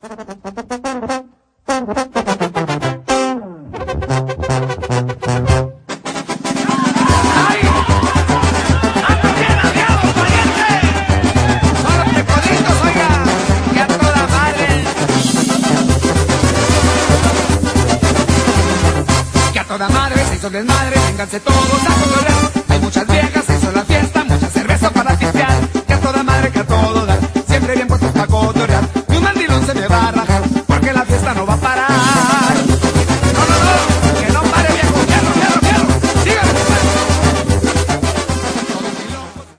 Toda madre se hizo desmadre, vénganse todos a cotorrear. Hay muchas viejas, se hizo la fiesta, mucha cerveza para pistear. Que a toda madre, que a todo dar, siempre bien puestos pa' cotorrear.